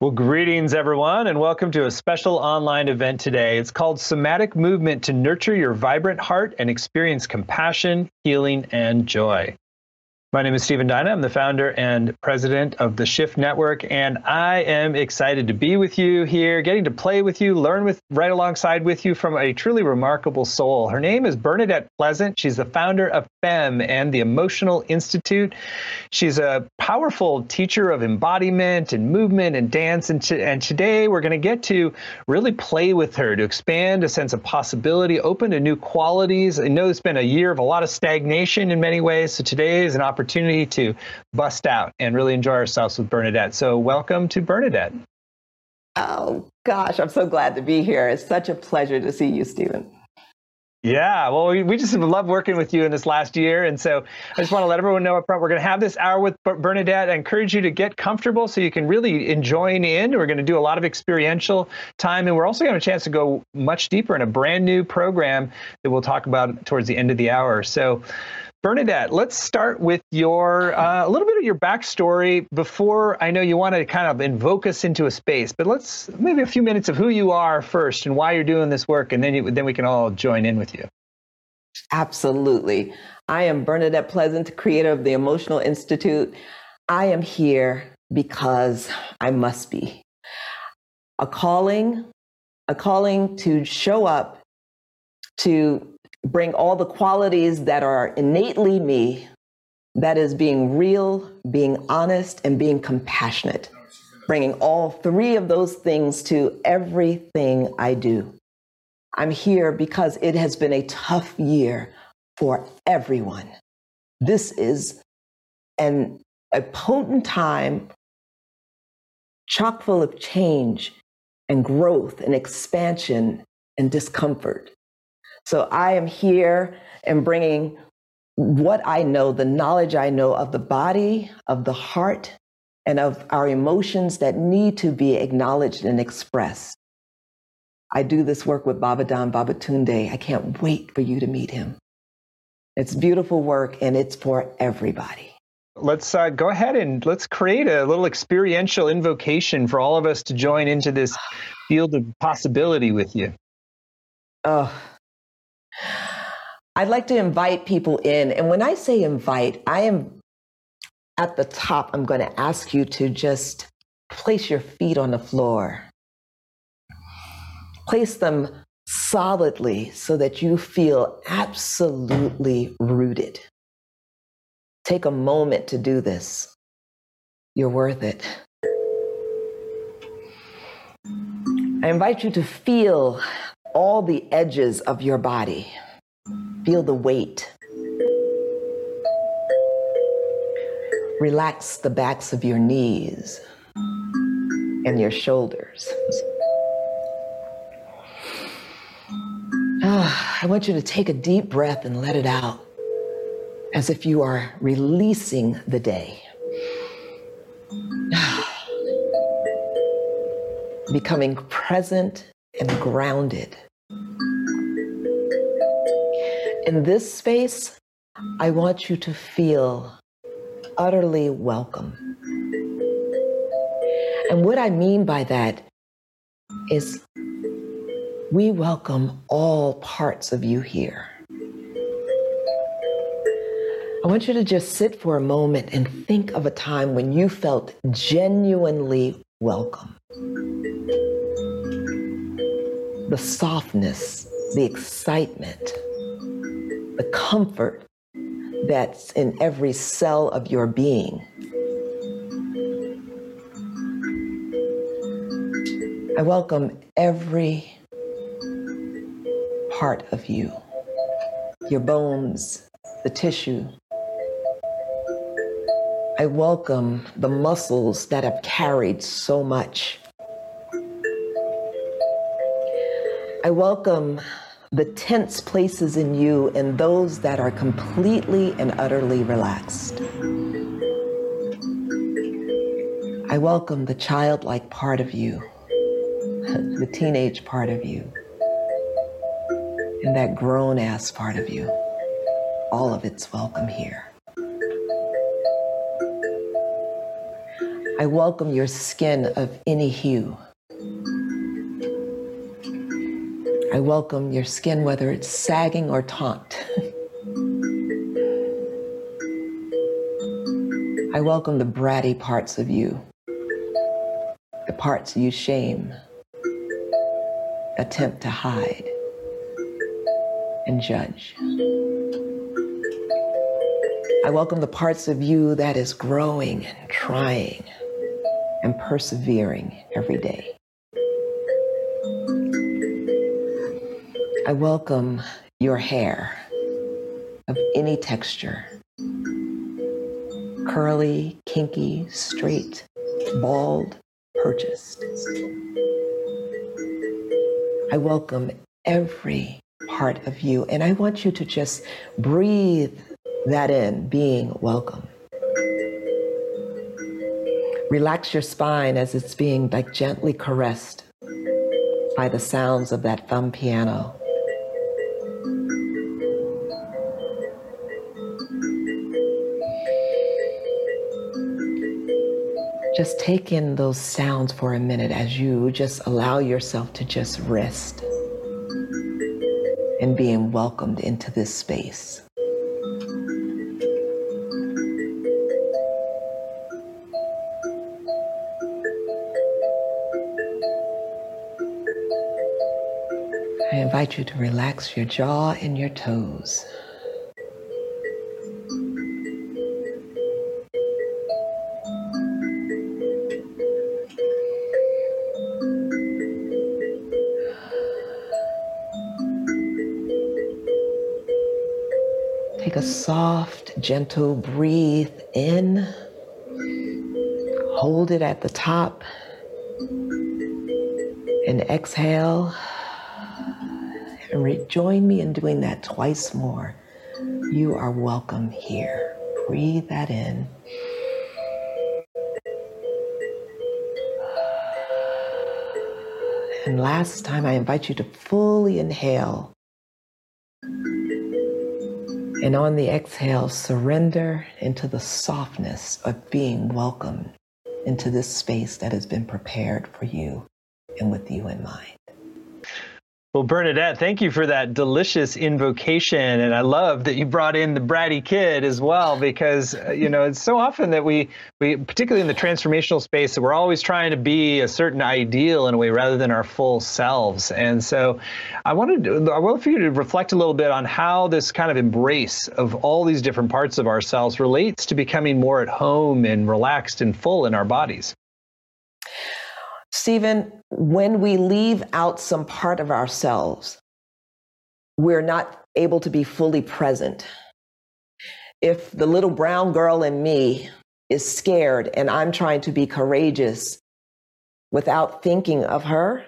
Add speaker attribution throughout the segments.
Speaker 1: Well, greetings, everyone, and welcome to a special online event today. It's called Somatic Movement to Nurture Your Vibrant Heart and Experience Compassion, Healing, and Joy. My name is Stephen Dyna. I'm the founder and president of the Shift Network, and I am excited to be with you here, getting to play with you, learn right alongside with you from a truly remarkable soul. Her name is Bernadette Pleasant. She's the founder of FEM and the Emotional Institute. She's a powerful teacher of embodiment and movement and dance, and today we're going to get to really play with her to expand a sense of possibility, open to new qualities. I know it's been a year of a lot of stagnation in many ways, so today is an opportunity to bust out and really enjoy ourselves with Bernadette. So welcome to Bernadette.
Speaker 2: Oh, gosh, I'm so glad to be here. It's such a pleasure to see you, Stephen.
Speaker 1: Yeah, well, we just love working with you in this last year. And so I just want to let everyone know up front, we're going to have this hour with Bernadette. I encourage you to get comfortable so you can really join in. We're going to do a lot of experiential time. And we're also going to have a chance to go much deeper in a brand new program that we'll talk about towards the end of the hour. So Bernadette, let's start with your a little bit of your backstory before I know you want to kind of invoke us into a space, but let's maybe a few minutes of who you are first and why you're doing this work, and then we can all join in with you.
Speaker 2: Absolutely. I am Bernadette Pleasant, creator of the Emotional Institute. I am here because I must be. A calling to show up, to bring all the qualities that are innately me, that is being real, being honest, and being compassionate. Bringing all three of those things to everything I do. I'm here because it has been a tough year for everyone. This is a potent time, chock full of change and growth and expansion and discomfort. So I am here and bringing what I know, the knowledge I know of the body, of the heart, and of our emotions that need to be acknowledged and expressed. I do this work with Babadan Babatunde. I can't wait for you to meet him. It's beautiful work, and it's for everybody.
Speaker 1: Let's go ahead and let's create a little experiential invocation for all of us to join into this field of possibility with you.
Speaker 2: I'd like to invite people in. And when I say invite, I am at the top. I'm going to ask you to just place your feet on the floor. Place them solidly so that you feel absolutely rooted. Take a moment to do this. You're worth it. I invite you to feel all the edges of your body. Feel the weight. Relax the backs of your knees and your shoulders. I want you to take a deep breath and let it out as if you are releasing the day. Becoming present and grounded. In this space, I want you to feel utterly welcome. And what I mean by that is we welcome all parts of you here. I want you to just sit for a moment and think of a time when you felt genuinely welcome. The softness, the excitement, the comfort that's in every cell of your being. I welcome every part of you, your bones, the tissue. I welcome the muscles that have carried so much. I welcome the tense places in you and those that are completely and utterly relaxed. I welcome the childlike part of you, the teenage part of you, and that grown-ass part of you. All of it's welcome here. I welcome your skin of any hue. I welcome your skin, whether it's sagging or taut. I welcome the bratty parts of you, the parts you shame, attempt to hide, and judge. I welcome the parts of you that is growing and trying and persevering every day. I welcome your hair of any texture, curly, kinky, straight, bald, purchased. I welcome every part of you, and I want you to just breathe that in, being welcome. Relax your spine as it's being like gently caressed by the sounds of that thumb piano. Just take in those sounds for a minute as you just allow yourself to just rest and being welcomed into this space. I invite you to relax your jaw and your toes. Take a soft, gentle breathe in. Hold it at the top. And exhale. And join me in doing that twice more. You are welcome here. Breathe that in. And last time, I invite you to fully inhale. And on the exhale, surrender into the softness of being welcomed into this space that has been prepared for you and with you in mind.
Speaker 1: Well, Bernadette, thank you for that delicious invocation. And I love that you brought in the bratty kid as well, because, it's so often that we, particularly in the transformational space, that we're always trying to be a certain ideal in a way rather than our full selves. And so I want for you to reflect a little bit on how this kind of embrace of all these different parts of ourselves relates to becoming more at home and relaxed and full in our bodies.
Speaker 2: Stephen, when we leave out some part of ourselves, we're not able to be fully present. If the little brown girl in me is scared and I'm trying to be courageous without thinking of her,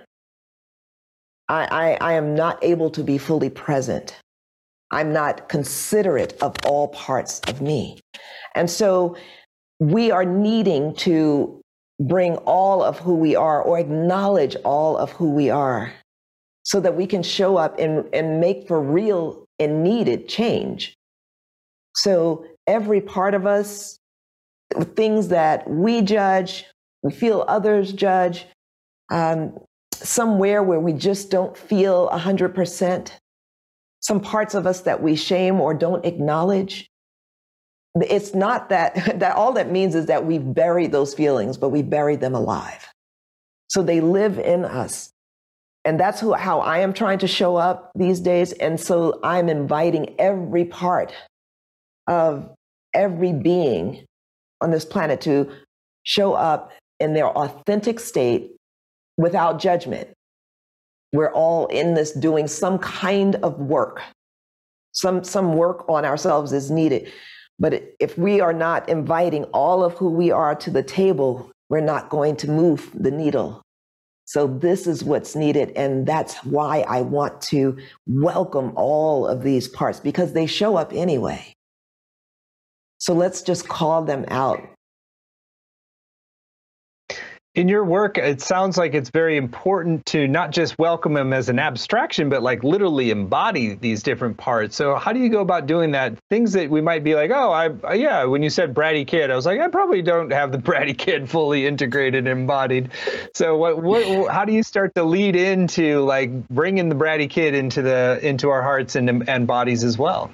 Speaker 2: I am not able to be fully present. I'm not considerate of all parts of me. And so we are needing to bring all of who we are, or acknowledge all of who we are, so that we can show up and make for real and needed change. So every part of us, things that we judge, we feel others judge, somewhere where we just don't feel 100%, some parts of us that we shame or don't acknowledge. It's not that all that means is that we've buried those feelings, but we buried them alive. So they live in us. And that's how I am trying to show up these days. And so I'm inviting every part of every being on this planet to show up in their authentic state without judgment. We're all in this doing some kind of work. Some work on ourselves is needed. But if we are not inviting all of who we are to the table, we're not going to move the needle. So this is what's needed. And that's why I want to welcome all of these parts, because they show up anyway. So let's just call them out.
Speaker 1: In your work, it sounds like it's very important to not just welcome them as an abstraction, but like literally embody these different parts. So how do you go about doing that? Things that we might be like, oh, yeah, when you said bratty kid, I was like, I probably don't have the bratty kid fully integrated and embodied. So how do you start to lead into like bringing the bratty kid into our hearts and bodies as well?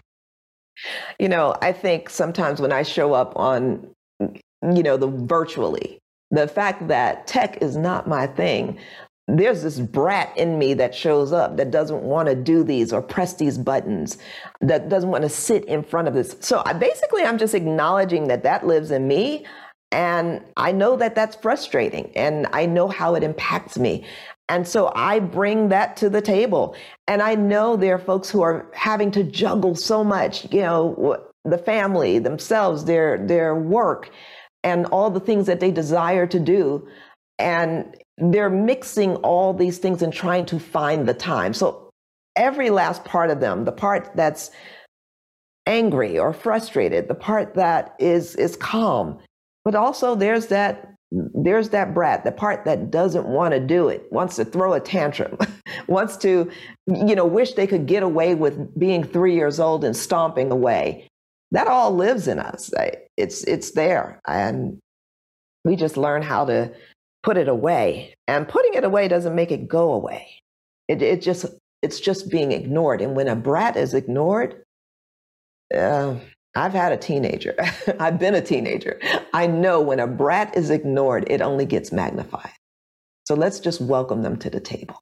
Speaker 2: I think sometimes when I show up on, the virtually, the fact that tech is not my thing, there's this brat in me that shows up that doesn't want to do these or press these buttons, that doesn't want to sit in front of this. So I'm just acknowledging that lives in me. And I know that that's frustrating and I know how it impacts me. And so I bring that to the table. And I know there are folks who are having to juggle so much, the family, themselves, their work, and all the things that they desire to do. And they're mixing all these things and trying to find the time. So every last part of them, the part that's angry or frustrated, the part that is calm, but also there's that brat, the part that doesn't want to do it, wants to throw a tantrum, wants to, wish they could get away with being 3 years old and stomping away. That all lives in us. It's there. And we just learn how to put it away. And putting it away doesn't make it go away. It's just being ignored. And when a brat is ignored, I've had a teenager. I've been a teenager. I know when a brat is ignored, it only gets magnified. So let's just welcome them to the table.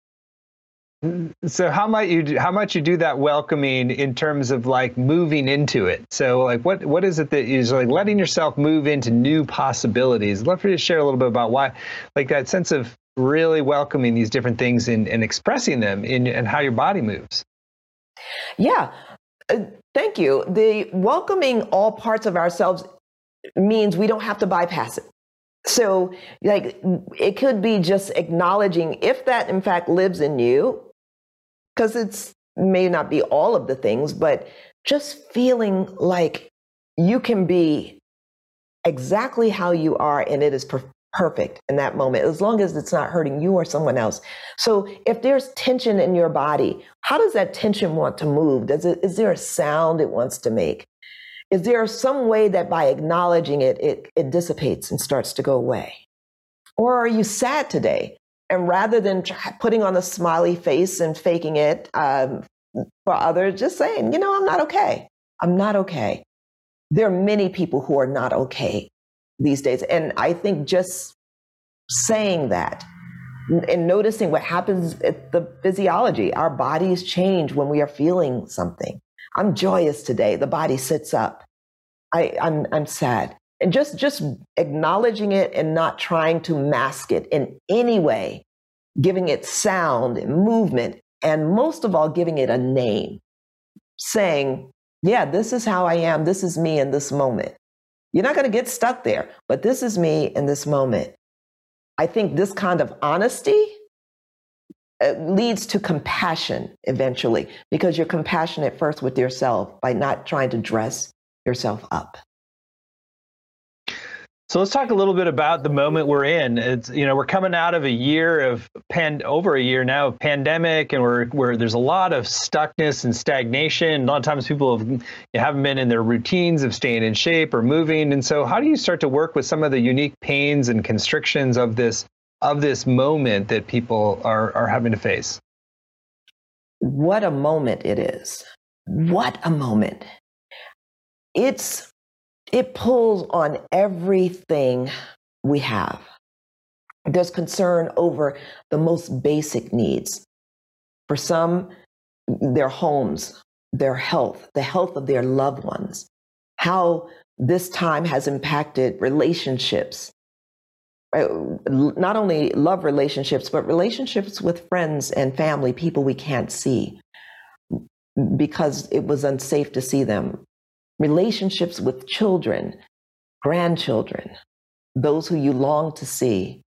Speaker 1: So how much you do that welcoming in terms of like moving into it? So like what is it that is like letting yourself move into new possibilities? I'd love for you to share a little bit about why, like that sense of really welcoming these different things and expressing them and how your body moves.
Speaker 2: Yeah. Thank you. The welcoming all parts of ourselves means we don't have to bypass it. So like it could be just acknowledging if that in fact lives in you, because it may not be all of the things, but just feeling like you can be exactly how you are and it is perfect in that moment, as long as it's not hurting you or someone else. So if there's tension in your body, how does that tension want to move? Is there a sound it wants to make? Is there some way that by acknowledging it, it dissipates and starts to go away? Or are you sad today? And rather than putting on a smiley face and faking it for others, just saying, I'm not okay. I'm not okay. There are many people who are not okay these days. And I think just saying that and noticing what happens at the physiology, our bodies change when we are feeling something. I'm joyous today. The body sits up. I'm sad. And just acknowledging it and not trying to mask it in any way, giving it sound and movement, and most of all, giving it a name, saying, yeah, this is how I am. This is me in this moment. You're not going to get stuck there, but this is me in this moment. I think this kind of honesty leads to compassion eventually, because you're compassionate first with yourself by not trying to dress yourself up.
Speaker 1: So let's talk a little bit about the moment we're in. It's, we're coming out of over a year now of pandemic, and we're there's a lot of stuckness and stagnation. A lot of times people haven't been in their routines of staying in shape or moving. And so how do you start to work with some of the unique pains and constrictions of this moment that people are having to face?
Speaker 2: What a moment it is. What a moment. It pulls on everything we have. There's concern over the most basic needs. For some, their homes, their health, the health of their loved ones, how this time has impacted relationships, not only love relationships, but relationships with friends and family, people we can't see because it was unsafe to see them. Relationships with children, grandchildren, those who you long to see.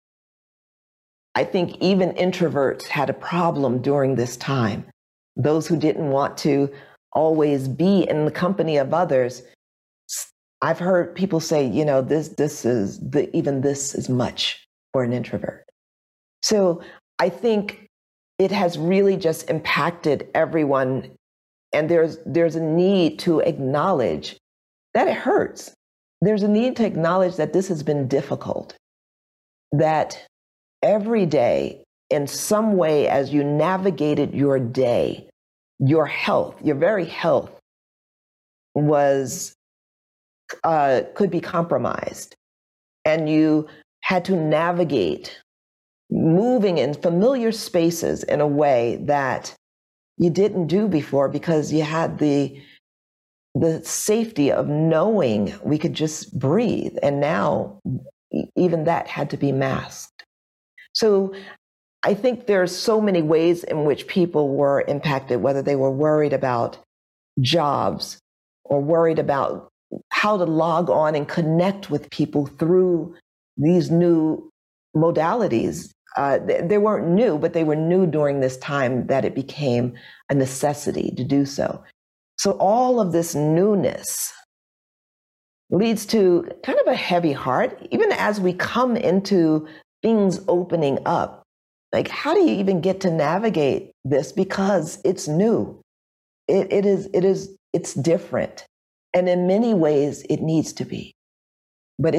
Speaker 2: I think even introverts had a problem during this time. Those who didn't want to always be in the company of others. I've heard people say, this is much. or an introvert. So I think it has really just impacted everyone. And there's a need to acknowledge that it hurts. There's a need to acknowledge that this has been difficult, that every day, in some way, as you navigated your day, your health, your very health was could be compromised. And you had to navigate moving in familiar spaces in a way that you didn't do before, because you had the safety of knowing we could just breathe. And now even that had to be masked. So I think there's so many ways in which people were impacted, whether they were worried about jobs or worried about how to log on and connect with people through these new modalities. They weren't new, but they were new during this time that it became a necessity to do so. So all of this newness leads to kind of a heavy heart, even as we come into things opening up. Like, how do you even get to navigate this? Because it's new. It's different. And in many ways, it needs to be. But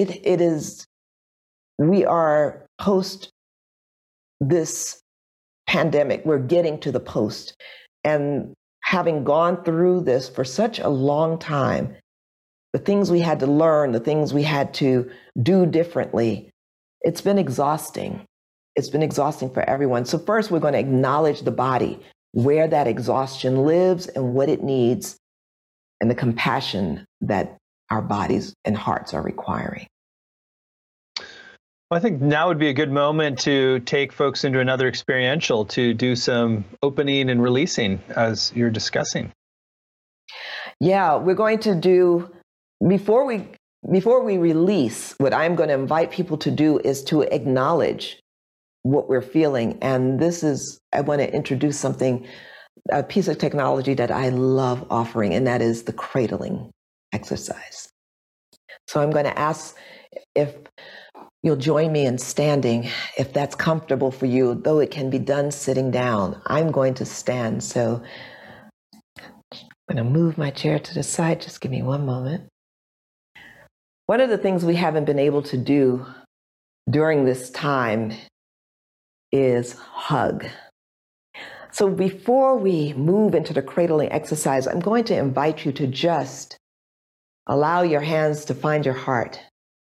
Speaker 2: we are post this pandemic. We're getting to the post. And having gone through this for such a long time, the things we had to learn, the things we had to do differently, it's been exhausting. It's been exhausting for everyone. So first, we're going to acknowledge the body, where that exhaustion lives and what it needs, and the compassion that our bodies and hearts are requiring.
Speaker 1: Well, I think now would be a good moment to take folks into another experiential to do some opening and releasing as you're discussing.
Speaker 2: Yeah, we're going to do, before we release, what I'm going to invite people to do is to acknowledge what we're feeling. And I want to introduce something, a piece of technology that I love offering, and that is the cradling exercise. So I'm going to ask if you'll join me in standing, if that's comfortable for you, though it can be done sitting down. I'm going to stand. So I'm going to move my chair to the side. Just give me one moment. One of the things we haven't been able to do during this time is hug. So before we move into the cradling exercise, I'm going to invite you to just allow your hands to find your heart.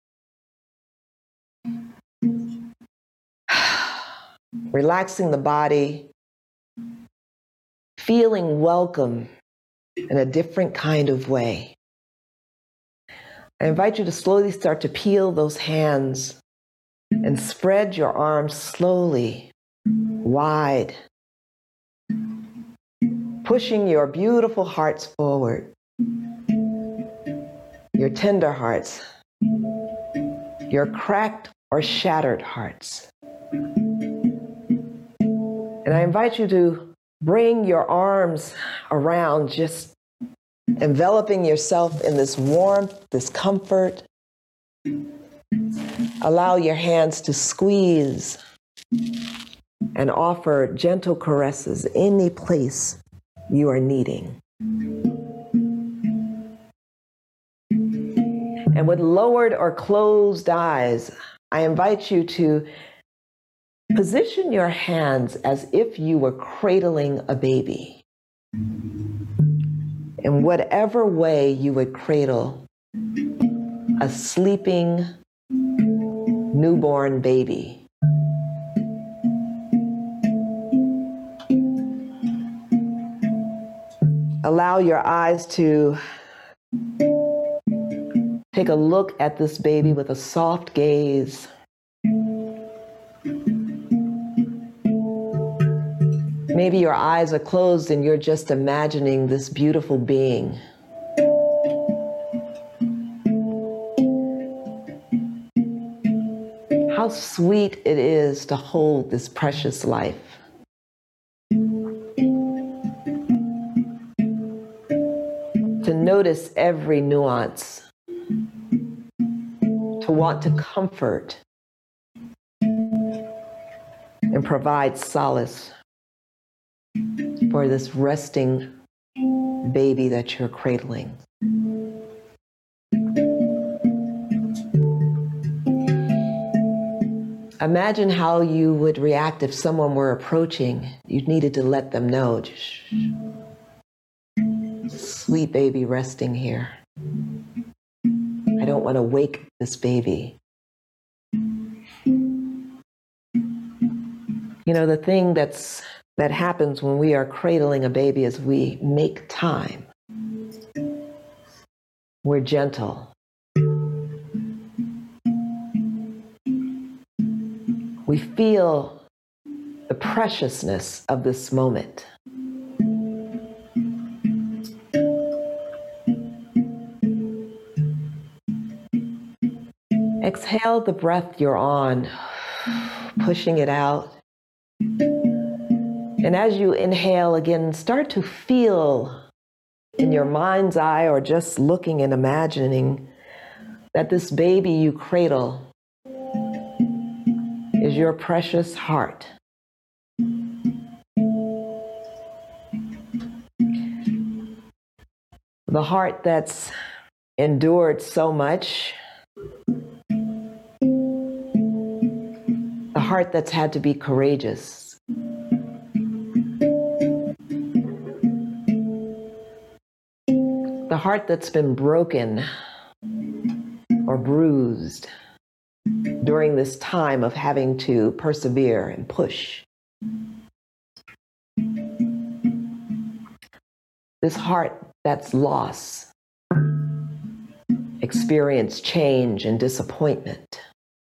Speaker 2: Relaxing the body, feeling welcome in a different kind of way. I invite you to slowly start to peel those hands and spread your arms slowly wide, pushing your beautiful hearts forward, your tender hearts, your cracked or shattered hearts. And I invite you to bring your arms around, just enveloping yourself in this warmth, this comfort. Allow your hands to squeeze and offer gentle caresses any place you are needing. And with lowered or closed eyes, I invite you to position your hands as if you were cradling a baby. In whatever way you would cradle a sleeping newborn baby. Allow your eyes to take a look at this baby with a soft gaze. Maybe your eyes are closed and you're just imagining this beautiful being. How sweet it is to hold this precious life. To notice every nuance. To want to comfort and provide solace for this resting baby that you're cradling. Imagine how you would react if someone were approaching. You needed to let them know, sweet baby resting here. I don't want to wake this baby. You know, the thing that happens when we are cradling a baby is we make time. We're gentle. We feel the preciousness of this moment. Exhale the breath you're on, pushing it out. And as you inhale again, start to feel in your mind's eye or just looking and imagining that this baby you cradle is your precious heart. The heart that's endured so much. The heart that's had to be courageous. The heart that's been broken or bruised during this time of having to persevere and push. This heart that's lost, experienced change and disappointment.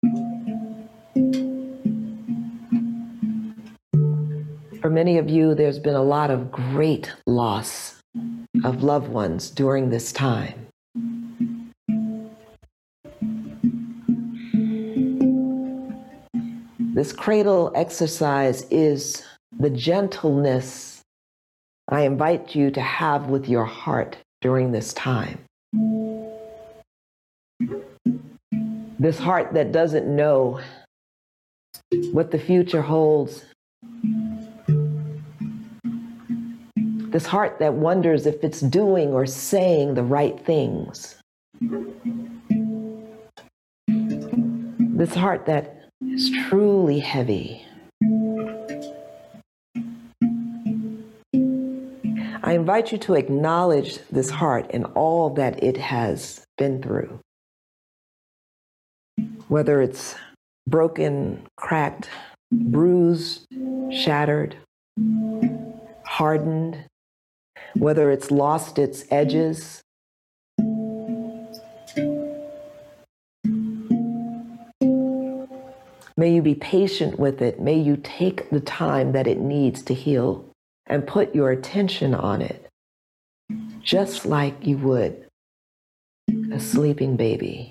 Speaker 2: For many of you, there's been a lot of great loss of loved ones during this time. This cradle exercise is the gentleness I invite you to have with your heart during this time. This heart that doesn't know what the future holds. This heart that wonders if it's doing or saying the right things. This heart that is truly heavy. I invite you to acknowledge this heart and all that it has been through. Whether it's broken, cracked, bruised, shattered, hardened, whether it's lost its edges. May you be patient with it. May you take the time that it needs to heal and put your attention on it, just like you would a sleeping baby.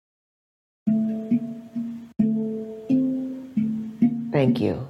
Speaker 2: Thank you.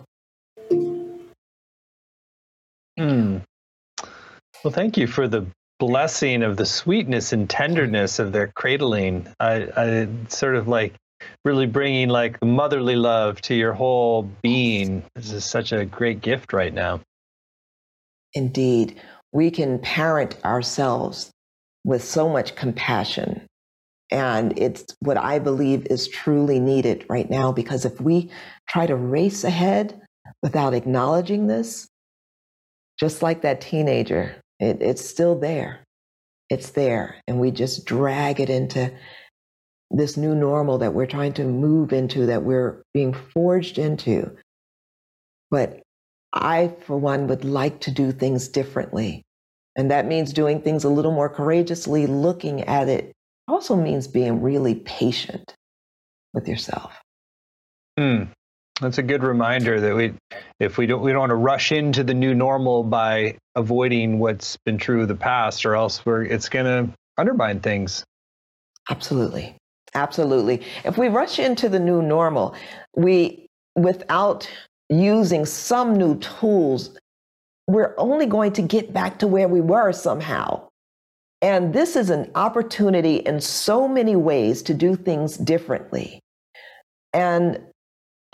Speaker 1: Well, thank you for the blessing of the sweetness and tenderness of their cradling. I sort of like really bringing like motherly love to your whole being. This is such a great gift right now.
Speaker 2: Indeed, we can parent ourselves with so much compassion. And it's what I believe is truly needed right now, because if we try to race ahead without acknowledging this, just like that teenager, it's still there. It's there. And we just drag it into this new normal that we're trying to move into, that we're being forged into. But I, for one, would like to do things differently. And that means doing things a little more courageously, looking at it. Also means being really patient with yourself.
Speaker 1: That's a good reminder that we don't want to rush into the new normal by avoiding what's been true of the past, or else it's going to undermine things.
Speaker 2: Absolutely. Absolutely. If we rush into the new normal, without using some new tools, we're only going to get back to where we were somehow. And this is an opportunity in so many ways to do things differently. And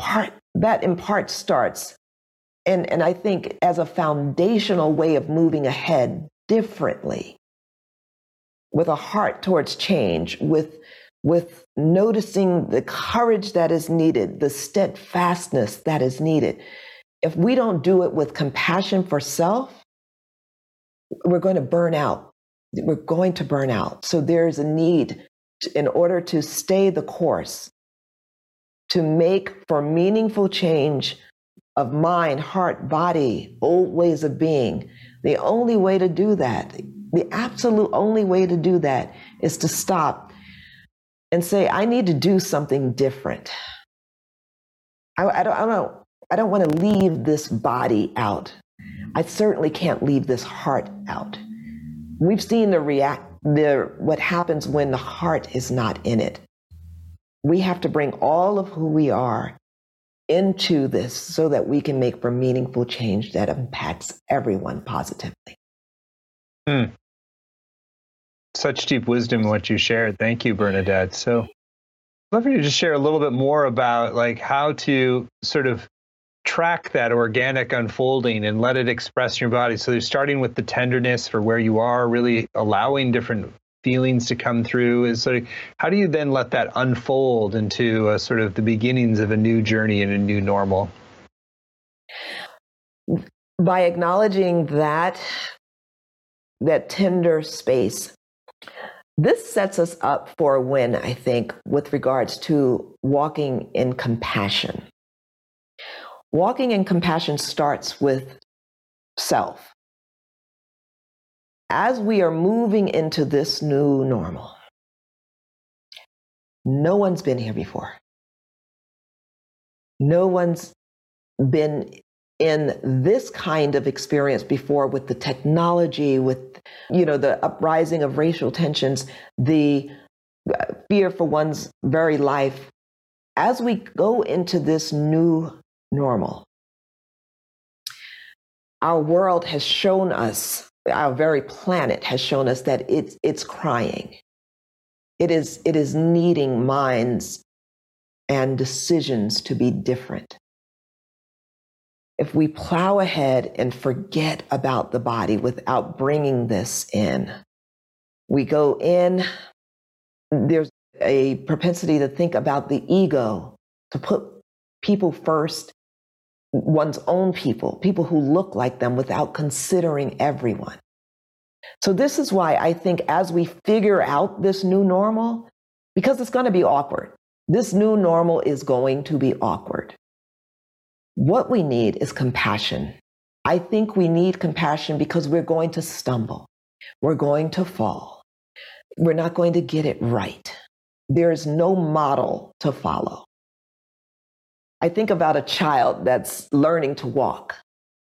Speaker 2: that in part starts, and I think as a foundational way of moving ahead differently, with a heart towards change, with noticing the courage that is needed, the steadfastness that is needed. If we don't do it with compassion for self, we're going to burn out. We're going to burn out. So there's a need in order to stay the course, to make for meaningful change of mind, heart, body, old ways of being. The only way to do that, the absolute only way to do that, is to stop and say, I need to do something different. I don't want to leave this body out. I certainly can't leave this heart out. We've seen what happens when the heart is not in it. We have to bring all of who we are into this so that we can make for meaningful change that impacts everyone positively.
Speaker 1: Such deep wisdom in what you shared. Thank you, Bernadette. So I'd love for you to just share a little bit more about like how to sort of track that organic unfolding and let it express in your body. So you're starting with the tenderness for where you are, really allowing different feelings to come through. Is sort of, how do you then let that unfold into sort of the beginnings of a new journey and a new normal?
Speaker 2: By acknowledging that tender space. This sets us up for a win, I think, with regards to walking in compassion. Walking in compassion starts with self. As we are moving into this new normal, no one's been here before. No one's been in this kind of experience before, with the technology, with, the uprising of racial tensions, the fear for one's very life. As we go into this new normal, our world has shown us, our very planet has shown us that it's crying. It is needing minds and decisions to be different. If we plow ahead and forget about the body without bringing this in, we go in, there's a propensity to think about the ego, to put people first, one's own people who look like them, without considering everyone. So this is why I think as we figure out this new normal, because it's going to be awkward, this new normal is going to be awkward. What we need is compassion. I think we need compassion because we're going to stumble. We're going to fall. We're not going to get it right. There is no model to follow. I think about a child that's learning to walk.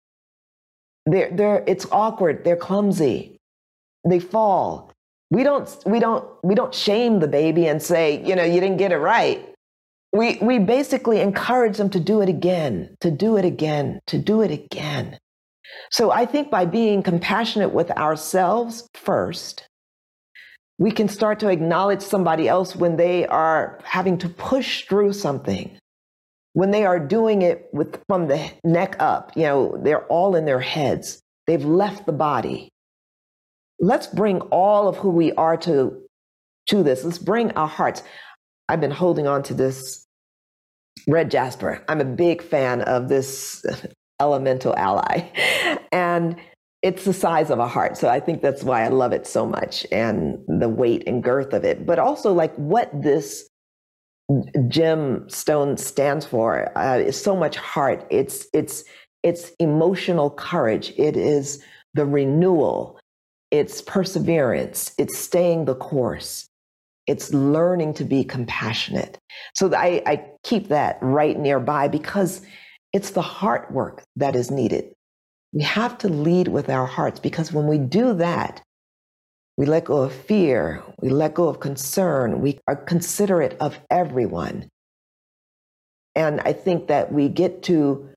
Speaker 2: It's awkward. They're clumsy. They fall. We don't shame the baby and say, you didn't get it right. We basically encourage them to do it again, to do it again, to do it again. So I think by being compassionate with ourselves first, we can start to acknowledge somebody else when they are having to push through something, when they are doing it from the neck up. They're all in their heads. They've left the body. Let's bring all of who we are to this. Let's bring our hearts. I've been holding on to this red jasper. I'm a big fan of this elemental ally, and it's the size of a heart. So I think that's why I love it so much, and the weight and girth of it, but also like what this gemstone stands for is so much heart. It's emotional courage. It is the renewal. It's perseverance. It's staying the course. It's learning to be compassionate. So I keep that right nearby because it's the heart work that is needed. We have to lead with our hearts, because when we do that, we let go of fear, we let go of concern, we are considerate of everyone. And I think that we get to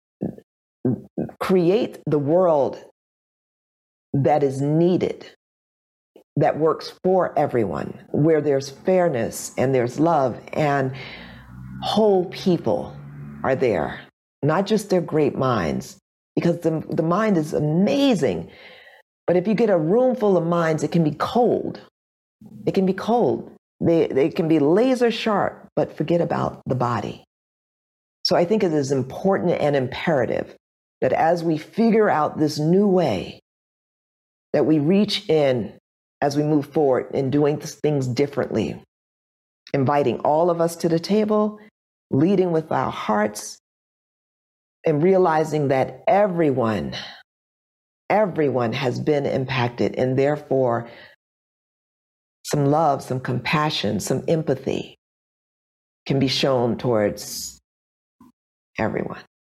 Speaker 2: create the world that is needed, that works for everyone, where there's fairness and there's love and whole people. are there, not just their great minds, because the mind is amazing. But if you get a room full of minds, it can be cold. It can be cold. They can be laser sharp, but forget about the body. So I think it is important and imperative that as we figure out this new way, that we reach in as we move forward in doing things differently, inviting all of us to the table, leading with our hearts, and realizing that everyone has been impacted, and therefore some love, some compassion, some empathy can be shown towards everyone.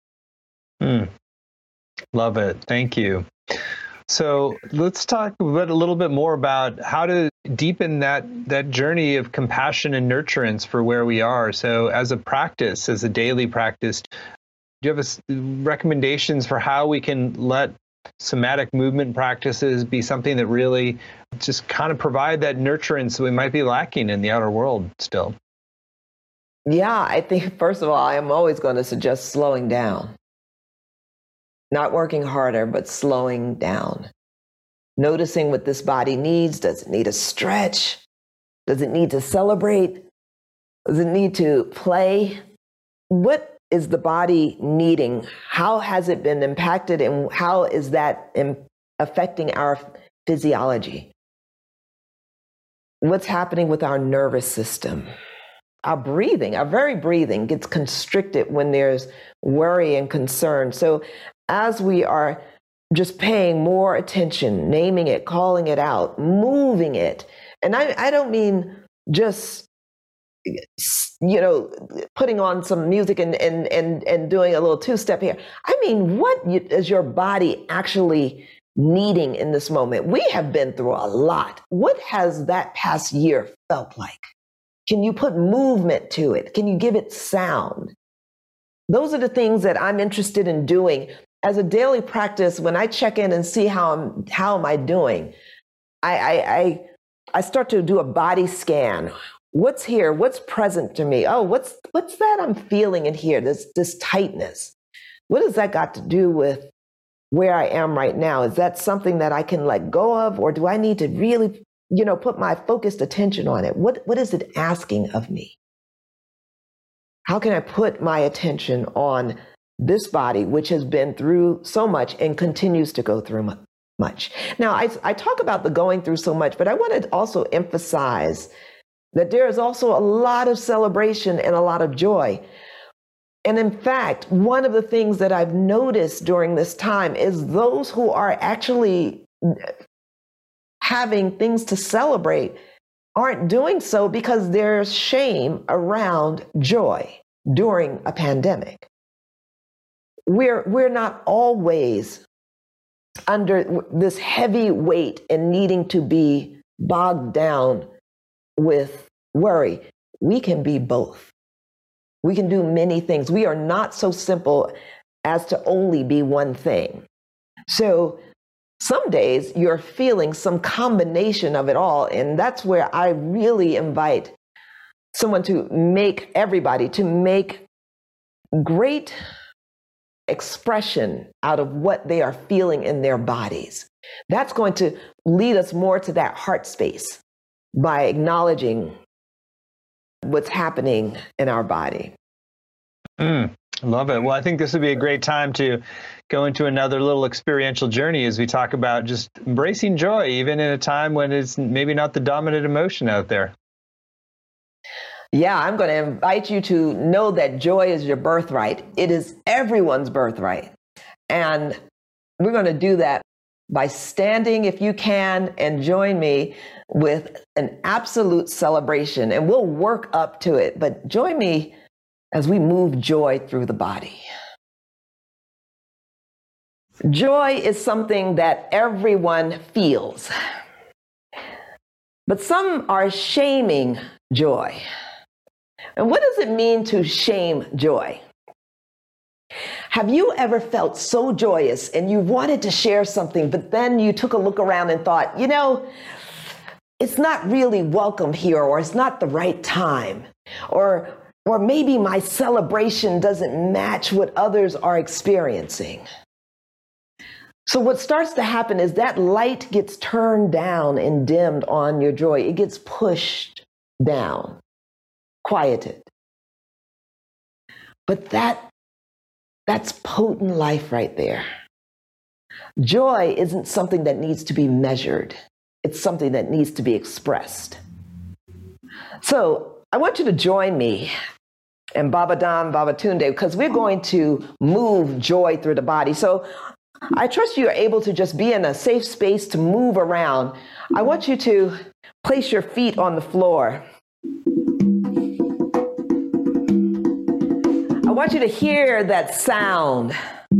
Speaker 1: Love it. Thank you. So let's talk a little bit more about how to deepen that journey of compassion and nurturance for where we are. So as a practice, as a daily practice, do you have recommendations for how we can let somatic movement practices be something that really just kind of provide that nurturance we might be lacking in the outer world still?
Speaker 2: Yeah, I think, first of all, I am always going to suggest slowing down. Not working harder, but slowing down. Noticing what this body needs. Does it need a stretch? Does it need to celebrate? Does it need to play? What is the body needing? How has it been impacted, and how is that affecting our physiology? What's happening with our nervous system? Our breathing, our very breathing gets constricted when there's worry and concern. So as we are just paying more attention, naming it, calling it out, moving it, and I don't mean just, putting on some music and doing a little two-step here. I mean, what is your body actually needing in this moment? We have been through a lot. What has that past year felt like? Can you put movement to it? Can you give it sound? Those are the things that I'm interested in doing as a daily practice. When I check in and see how am I doing, I start to do a body scan. What's here? What's present to me? Oh, what's that I'm feeling in here? This tightness. What has that got to do with where I am right now? Is that something that I can let go of, or do I need to really, put my focused attention on it? What is it asking of me? How can I put my attention on this body, which has been through so much and continues to go through much? Now, I talk about the going through so much, but I want to also emphasize that there is also a lot of celebration and a lot of joy. And in fact, one of the things that I've noticed during this time is those who are actually having things to celebrate aren't doing so because there's shame around joy during a pandemic. We're not always under this heavy weight and needing to be bogged down with worry. We can be both. We can do many things. We are not so simple as to only be one thing. So some days you're feeling some combination of it all. And that's where I really invite everybody to make great expression out of what they are feeling in their bodies. That's going to lead us more to that heart space by acknowledging what's happening in our body.
Speaker 1: Love it. Well, I think this would be a great time to go into another little experiential journey as we talk about just embracing joy, even in a time when it's maybe not the dominant emotion out there.
Speaker 2: Yeah, I'm going to invite you to know that joy is your birthright. It is everyone's birthright. And we're going to do that by standing, if you can, and join me with an absolute celebration. And we'll work up to it, but join me as we move joy through the body. Joy is something that everyone feels, but some are shaming joy. And what does it mean to shame joy? Have you ever felt so joyous and you wanted to share something, but then you took a look around and thought, it's not really welcome here, or it's not the right time, or Or maybe my celebration doesn't match what others are experiencing. So what starts to happen is that light gets turned down and dimmed on your joy. It gets pushed down, quieted. But that's potent life right there. Joy isn't something that needs to be measured. It's something that needs to be expressed. So I want you to join me and Babadan Babatunde, because we're going to move joy through the body. So I trust you are able to just be in a safe space to move around. I want you to place your feet on the floor. I want you to hear that sound.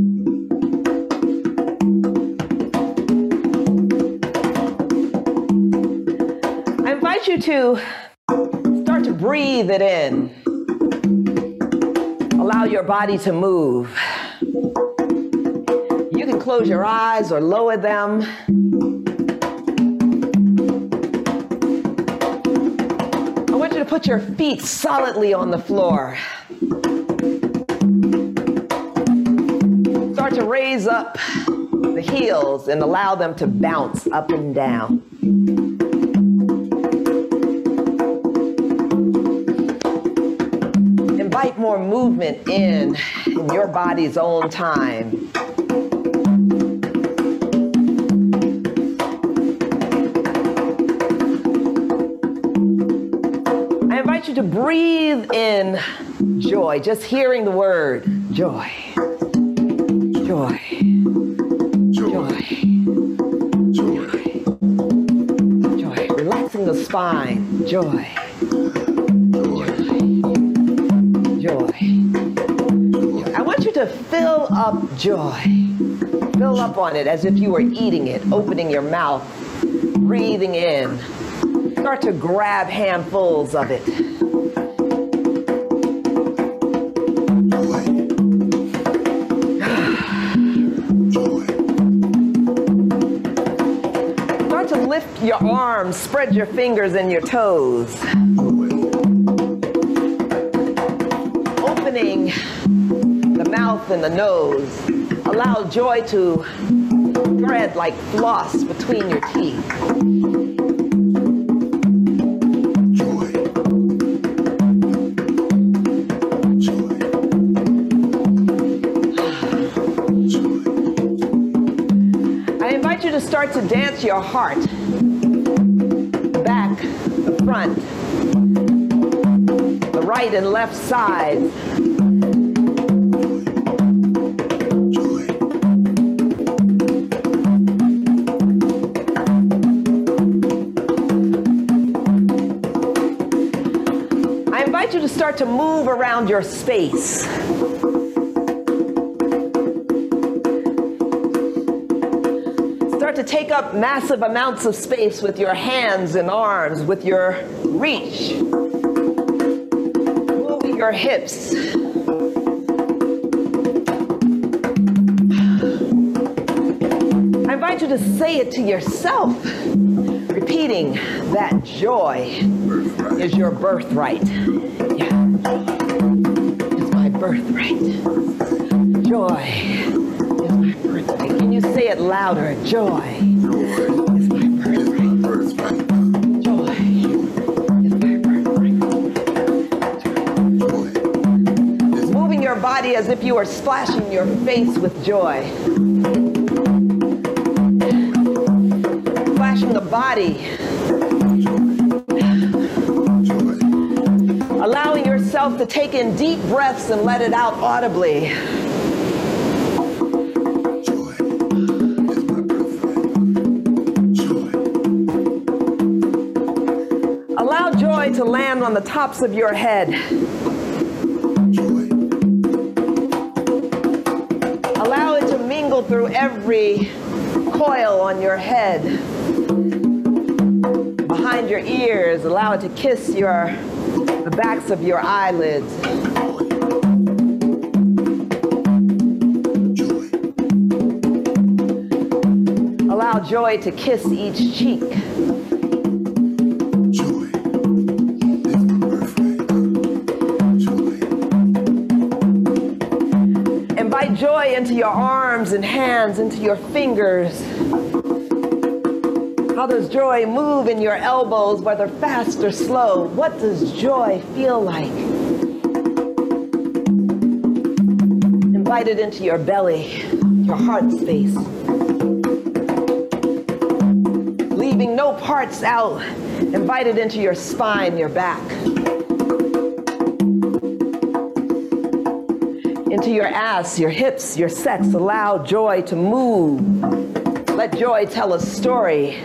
Speaker 2: I invite you to start to breathe it in. Allow your body to move. You can close your eyes or lower them. I want you to put your feet solidly on the floor. Start to raise up the heels and allow them to bounce up and down. Invite more movement in your body's own time. I invite you to breathe in joy, just hearing the word joy. Joy. Joy. Joy. Joy. Relaxing the spine. Joy. Joy. I want you to fill up joy. Fill up on it as if you were eating it, opening your mouth, breathing in. Start to grab handfuls of it. Start to lift your arms, spread your fingers and your toes. Opening the mouth and the nose. Allow joy to thread like floss between your teeth. Joy. Joy. Joy. I invite you to start to dance your heart. Back, the front, the right and left sides. I invite you to start to move around your space. Start to take up massive amounts of space with your hands and arms, with your reach. Moving your hips. I invite you to say it to yourself, repeating that joy is your birthright. Yeah. It's my birthright. Joy is my birthright. Can you say it louder? Joy is my birthright. Joy is my birthright. Moving your body as if you are splashing your face with joy. Splashing the body. Allowing yourself to take in deep breaths and let it out audibly. Joy is my birthright. Joy. Allow joy to land on the tops of your head. Joy. Allow it to mingle through every coil on your head. Behind your ears, allow it to kiss the backs of your eyelids. Joy. Allow joy to kiss each cheek. Joy is my birthright. Joy. joy into your arms and hands, into your fingers? How does joy move in your elbows, whether fast or slow? What does joy feel like? Invite it into your belly, your heart space. Leaving no parts out. Invite it into your spine, your back. Into your ass, your hips, your sex. Allow joy to move. Let joy tell a story.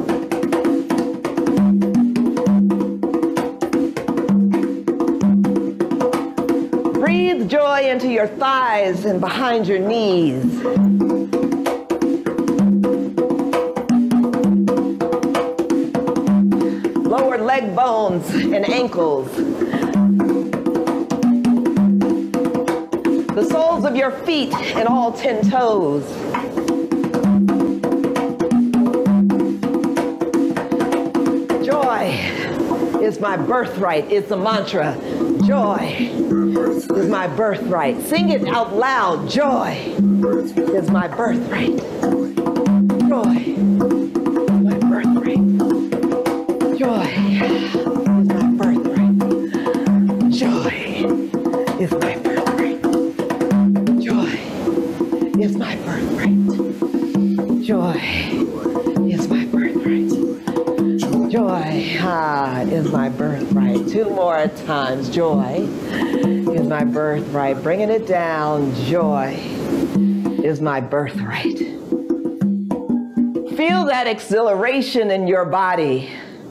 Speaker 2: Breathe joy into your thighs and behind your knees. Lower leg bones and ankles. The soles of your feet and all 10 toes. Joy is my birthright is the mantra. Joy is my birthright. Sing it out loud. Joy is my birthright. Joy is my birthright. Joy is my birthright. Joy is my birthright. Joy is my birthright. Joy is my birthright. Joy is my birthright. 2 more times. Joy is my birthright. Bringing it down. Joy is my birthright. Feel that exhilaration in your body.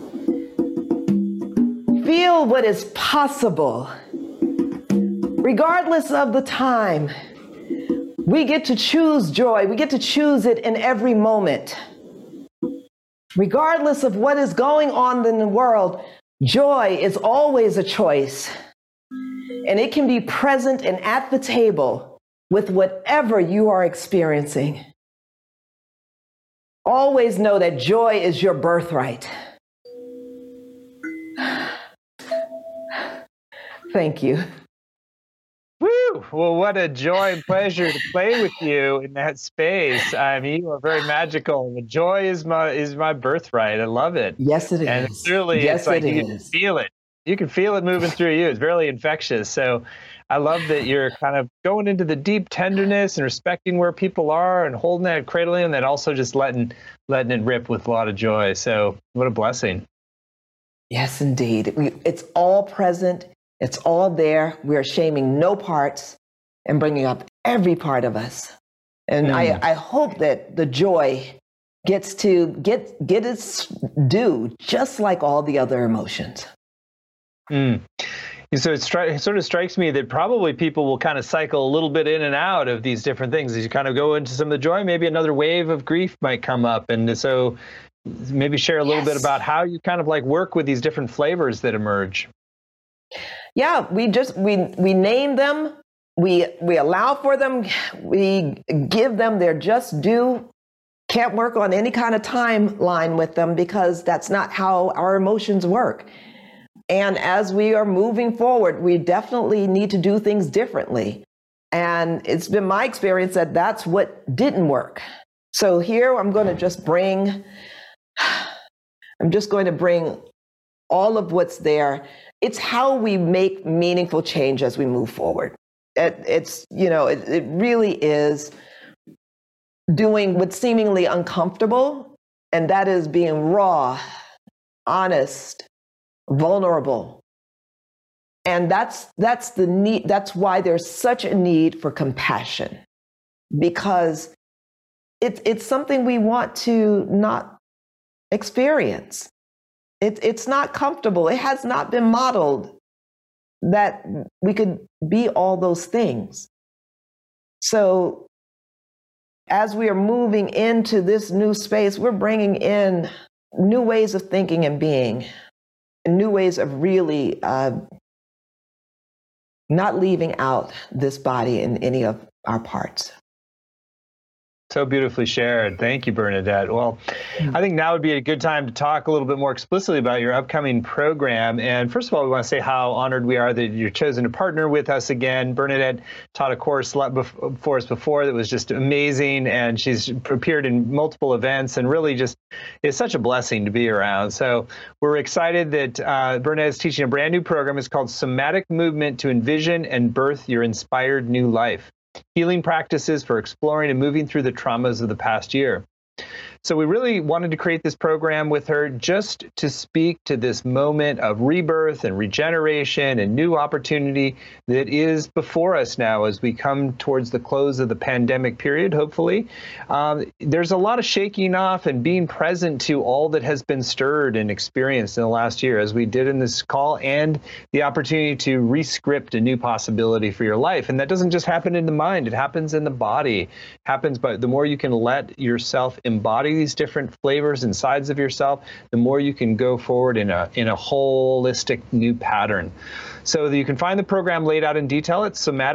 Speaker 2: Feel what is possible. Regardless of the time, we get to choose joy. We get to choose it in every moment. Regardless of what is going on in the world, joy is always a choice. And it can be present and at the table with whatever you are experiencing. Always know that joy is your birthright. Thank you.
Speaker 1: Woo! Well, what a joy and pleasure to play with you in that space. I mean, you are very magical. The joy is my birthright. I love it.
Speaker 2: Yes, it is.
Speaker 1: And really,
Speaker 2: yes,
Speaker 1: it's like
Speaker 2: it
Speaker 1: you can feel it. You can feel it moving through you. It's really infectious. So I love that you're kind of going into the deep tenderness and respecting where people are and holding that, cradling, and then also just letting it rip with a lot of joy. So what a blessing.
Speaker 2: Yes, indeed. It's all present. It's all there. We're shaming no parts and bringing up every part of us. And I hope that the joy gets to get its due, just like all the other emotions.
Speaker 1: So it sort of strikes me that probably people will kind of cycle a little bit in and out of these different things. As you kind of go into some of the joy, maybe another wave of grief might come up. And so maybe share a little bit about how you kind of like work with these different flavors that emerge.
Speaker 2: Yeah, we name them, we allow for them, we give them their just due. Can't work on any kind of timeline with them because that's not how our emotions work. And as we are moving forward, we definitely need to do things differently. And it's been my experience that that's what didn't work. So here I'm going to just bring all of what's there. It's how we make meaningful change as we move forward. It really is doing what's seemingly uncomfortable, and that is being raw, honest, vulnerable. And that's the need. That's why there's such a need for compassion, because it's something we want to not experience. It's not comfortable. It has not been modeled that we could be all those things. So as we are moving into this new space, we're bringing in new ways of thinking and being, and new ways of really not leaving out this body in any of our parts.
Speaker 1: So beautifully shared. Thank you, Bernadette. Well, I think now would be a good time to talk a little bit more explicitly about your upcoming program. And first of all, we want to say how honored we are that you're chosen to partner with us again. Bernadette taught a course for us before that was just amazing, and she's appeared in multiple events, and really just is such a blessing to be around. So we're excited that Bernadette is teaching a brand new program. It's called Somatic Movement to Envision and Birth Your Inspired New Life. Healing practices for exploring and moving through the traumas of the past year. So we really wanted to create this program with her just to speak to this moment of rebirth and regeneration and new opportunity that is before us now as we come towards the close of the pandemic period, hopefully. There's a lot of shaking off and being present to all that has been stirred and experienced in the last year, as we did in this call, and the opportunity to re-script a new possibility for your life. And that doesn't just happen in the mind, it happens in the body. It happens, but the more you can let yourself embody these different flavors and sides of yourself, the more you can go forward in a holistic new pattern. So you can find the program laid out in detail at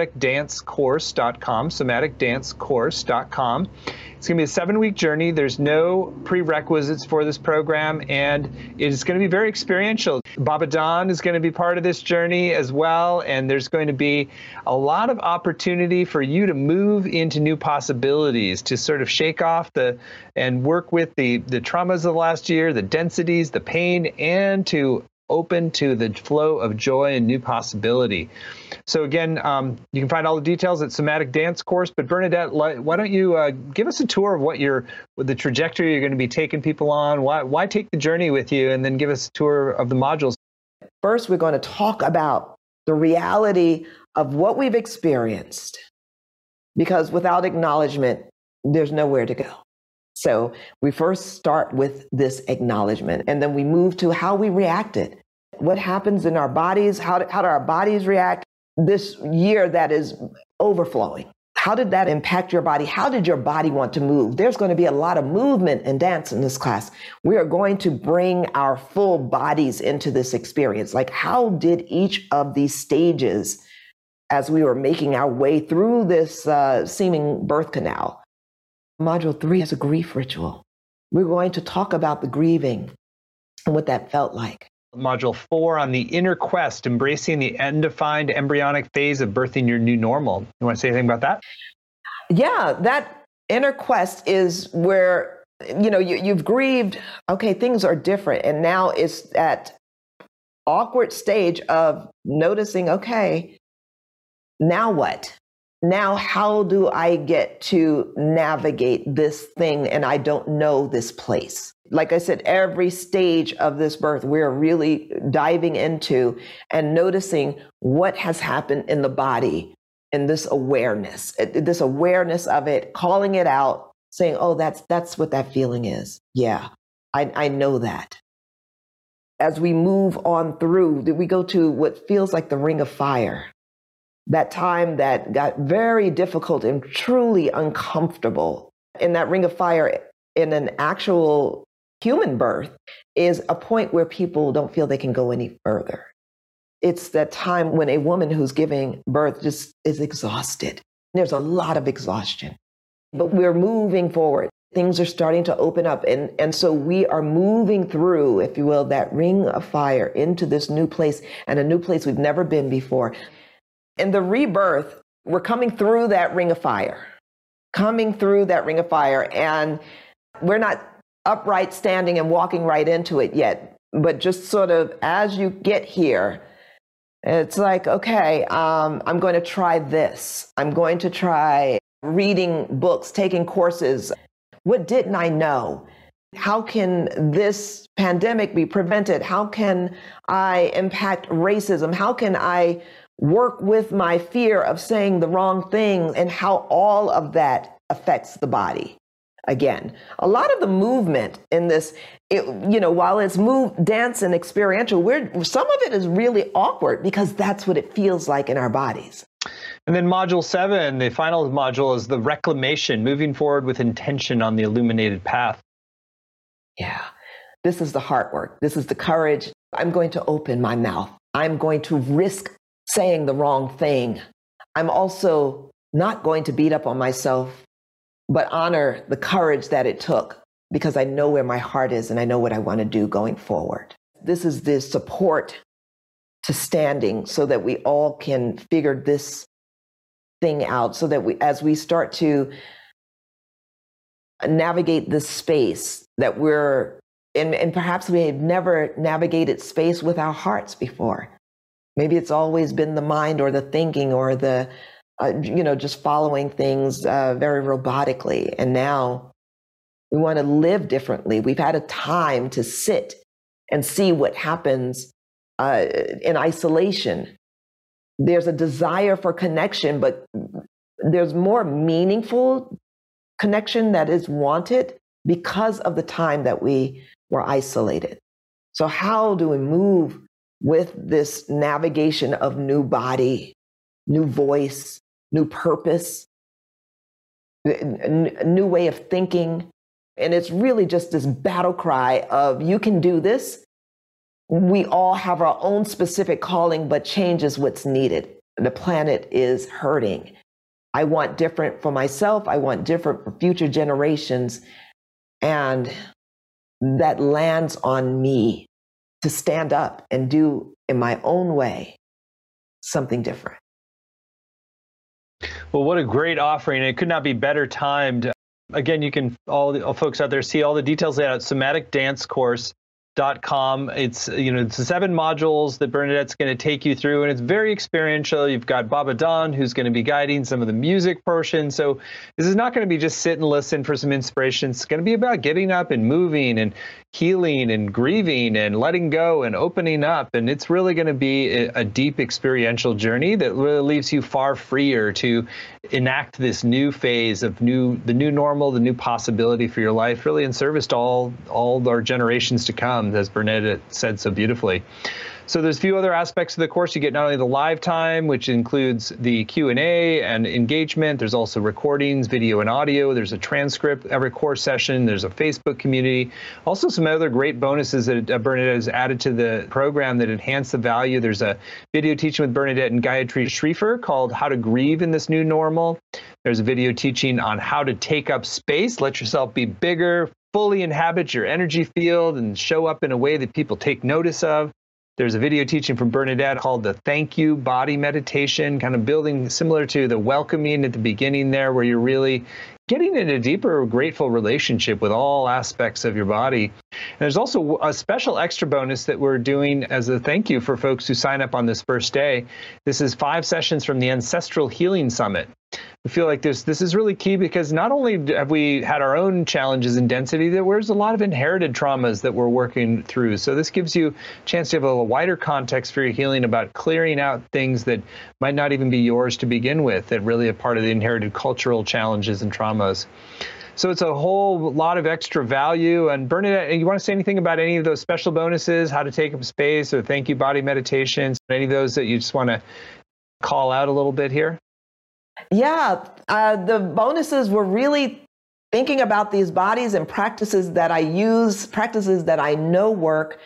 Speaker 1: somaticdancecourse.com, somaticdancecourse.com. It's going to be a 7-week journey. There's no prerequisites for this program, and it's going to be very experiential. Baba Don is going to be part of this journey as well, and there's going to be a lot of opportunity for you to move into new possibilities, to sort of shake off and work with the traumas of the last year, the densities, the pain, and to open to the flow of joy and new possibility. So again, you can find all the details at Somatic Dance Course. But Bernadette, why don't you give us a tour of what the trajectory you're going to be taking people on? Why take the journey with you, and then give us a tour of the modules.
Speaker 2: First, we're going to talk about the reality of what we've experienced, because without acknowledgement, there's nowhere to go. So we first start with this acknowledgement, and then we move to how we reacted. What happens in our bodies? How do our bodies react this year that is overflowing? How did that impact your body? How did your body want to move? There's going to be a lot of movement and dance in this class. We are going to bring our full bodies into this experience. Like, how did each of these stages, as we were making our way through this seeming birth canal? Module 3 is a grief ritual. We're going to talk about the grieving and what that felt like.
Speaker 1: Module 4 on the inner quest, embracing the undefined embryonic phase of birthing your new normal. You want to say anything about that?
Speaker 2: Yeah, that inner quest is where, you've grieved, okay, things are different. And now it's that awkward stage of noticing, okay, now what? Now, how do I get to navigate this thing? And I don't know this place. Like I said, every stage of this birth, we're really diving into and noticing what has happened in the body, and this awareness of it, calling it out, saying, oh, that's what that feeling is. Yeah, I know that. As we move on through, we go to what feels like the ring of fire. That time that got very difficult and truly uncomfortable. In that ring of fire, in an actual human birth, is a point where people don't feel they can go any further. It's that time when a woman who's giving birth just is exhausted. There's a lot of exhaustion, but we're moving forward. Things are starting to open up. And so we are moving through, if you will, that ring of fire into this new place, and a new place we've never been before. In the rebirth, we're coming through that ring of fire, and we're not upright standing and walking right into it yet, but just sort of as you get here, it's like, okay, I'm going to try this. I'm going to try reading books, taking courses. What didn't I know? How can this pandemic be prevented? How can I impact racism? How can I work with my fear of saying the wrong thing, and how all of that affects the body? Again, a lot of the movement in this, while it's dance and experiential, some of it is really awkward because that's what it feels like in our bodies.
Speaker 1: And then module 7, the final module, is the reclamation, moving forward with intention on the illuminated path.
Speaker 2: Yeah, this is the heart work. This is the courage. I'm going to open my mouth. I'm going to risk saying the wrong thing. I'm also not going to beat up on myself but honor the courage that it took, because I know where my heart is and I know what I want to do going forward. This is the support to standing so that we all can figure this thing out, so that as we start to navigate this space that we're in, and perhaps we have never navigated space with our hearts before. Maybe it's always been the mind or the thinking or the, just following things very robotically. And now we want to live differently. We've had a time to sit and see what happens in isolation. There's a desire for connection, but there's more meaningful connection that is wanted because of the time that we were isolated. So how do we move with this navigation of new body, new voice, new purpose, a new way of thinking? And it's really just this battle cry of, you can do this. We all have our own specific calling, but change is what's needed. The planet is hurting. I want different for myself. I want different for future generations. And that lands on me to stand up and do in my own way something different.
Speaker 1: Well, what a great offering. It could not be better timed. Again, you can, all folks out there, see all the details at somaticdancecourse.com. It's, it's 7 modules that Bernadette's going to take you through, and it's very experiential. You've got Baba Don, who's going to be guiding some of the music portion. So this is not going to be just sit and listen for some inspiration. It's going to be about getting up and moving and healing and grieving and letting go and opening up. And it's really going to be a deep experiential journey that really leaves you far freer to enact this new phase of the new normal, the new possibility for your life, really in service to all our generations to come, as Bernadette said so beautifully. So there's a few other aspects of the course. You get not only the live time, which includes the Q&A and engagement. There's also recordings, video and audio. There's a transcript every course session. There's a Facebook community. Also some other great bonuses that Bernadette has added to the program that enhance the value. There's a video teaching with Bernadette and Gayatri Shriefer called How to Grieve in This New Normal. There's a video teaching on how to take up space, let yourself be bigger, fully inhabit your energy field, and show up in a way that people take notice of. There's a video teaching from Bernadette called the Thank You Body Meditation, kind of building similar to the welcoming at the beginning there, where you're really getting in a deeper, grateful relationship with all aspects of your body. And there's also a special extra bonus that we're doing as a thank you for folks who sign up on this first day. This is 5 sessions from the Ancestral Healing Summit. We feel like this is really key because not only have we had our own challenges in density, there's a lot of inherited traumas that we're working through. So this gives you a chance to have a wider context for your healing about clearing out things that might not even be yours to begin with, that really are part of the inherited cultural challenges and traumas. So it's a whole lot of extra value. And Bernadette, you want to say anything about any of those special bonuses, how to take up space or thank you body meditations, any of those that you just want to call out a little bit here?
Speaker 2: Yeah, the bonuses were really thinking about these bodies and practices that I use, practices that I know work,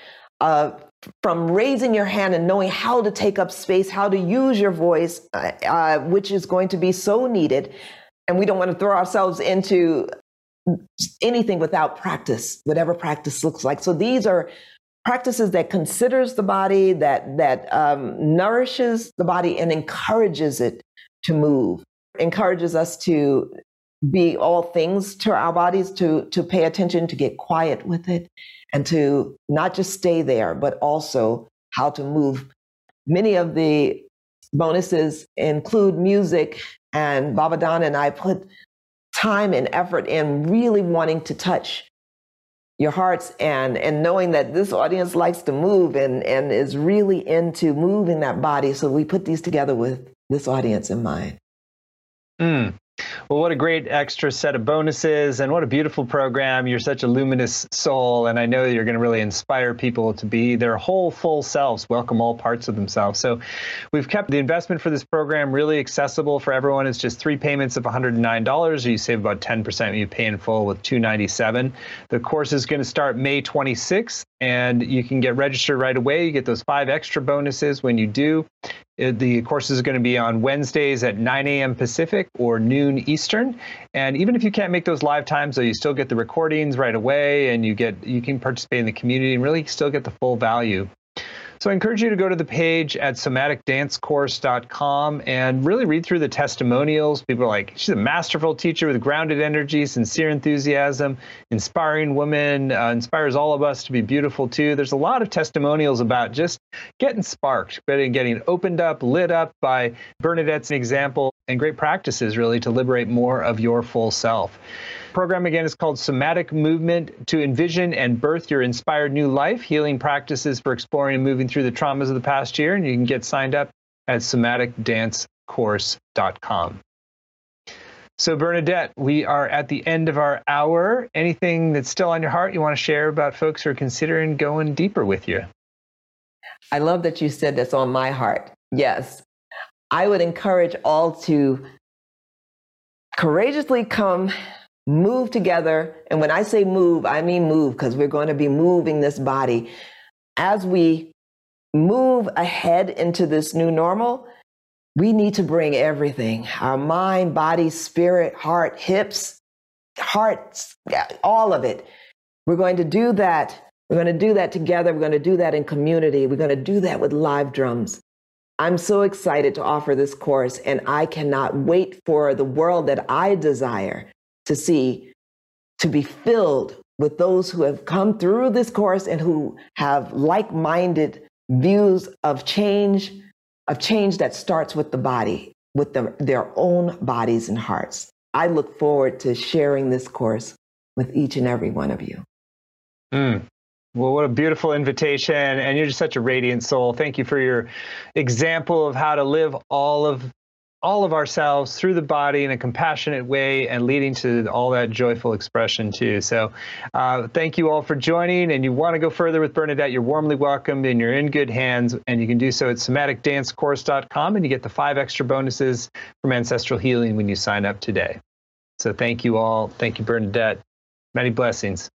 Speaker 2: from raising your hand and knowing how to take up space, how to use your voice, which is going to be so needed. And we don't want to throw ourselves into anything without practice, whatever practice looks like. So these are practices that considers the body, that nourishes the body and encourages it to move, encourages us to be all things to our bodies, to pay attention, to get quiet with it, and to not just stay there, but also how to move. Many of the bonuses include music, and Baba Don and I put time and effort in really wanting to touch your hearts and knowing that this audience likes to move and is really into moving that body. So we put these together with this audience in mind.
Speaker 1: Well, what a great extra set of bonuses, and what a beautiful program. You're such a luminous soul, and I know that you're going to really inspire people to be their whole full selves, welcome all parts of themselves. So we've kept the investment for this program really accessible for everyone. It's just 3 payments of $109. You save about 10% when you pay in full with $297. The course is going to start May 26th, and you can get registered right away. You get those 5 extra bonuses when you do. The courses are going to be on Wednesdays at 9 a.m. Pacific or noon Eastern. And even if you can't make those live times, though, you still get the recordings right away, and you can participate in the community and really still get the full value. So I encourage you to go to the page at somaticdancecourse.com and really read through the testimonials. People are like, she's a masterful teacher with grounded energy, sincere enthusiasm, inspiring woman, inspires all of us to be beautiful too. There's a lot of testimonials about just getting sparked, getting opened up, lit up by Bernadette's example, and great practices really to liberate more of your full self. The program again is called Somatic Movement to Envision and Birth Your Inspired New Life, Healing Practices for Exploring and Moving Through the Traumas of the Past Year. And you can get signed up at somaticdancecourse.com. So Bernadette, we are at the end of our hour. Anything that's still on your heart you want to share about folks who are considering going deeper with you?
Speaker 2: I love that you said that's on my heart. Yes. I would encourage all to courageously come, move together. And when I say move, I mean move, because we're going to be moving this body. As we move ahead into this new normal, we need to bring everything, our mind, body, spirit, heart, hips, hearts, all of it. We're going to do that. We're going to do that together. We're going to do that in community. We're going to do that with live drums. I'm so excited to offer this course, and I cannot wait for the world that I desire to see, to be filled with those who have come through this course and who have like-minded views of change that starts with the body, with their own bodies and hearts. I look forward to sharing this course with each and every one of you.
Speaker 1: Well, what a beautiful invitation. And you're just such a radiant soul. Thank you for your example of how to live all of ourselves through the body in a compassionate way and leading to all that joyful expression too. So thank you all for joining. And you want to go further with Bernadette, you're warmly welcomed and you're in good hands. And you can do so at somaticdancecourse.com, and you get the 5 extra bonuses from Ancestral Healing when you sign up today. So thank you all. Thank you, Bernadette. Many blessings.